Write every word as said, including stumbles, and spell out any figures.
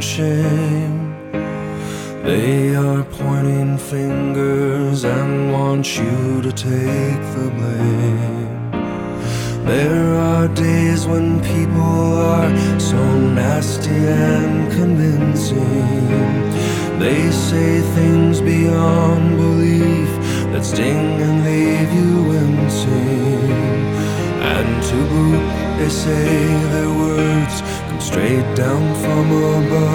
and shame. They are pointing fingers and want you to take the blame. There are days when people are so nasty and convincing. They say things beyond belief that sting and leave you wincing. And to boot, they say their words come straight down from above.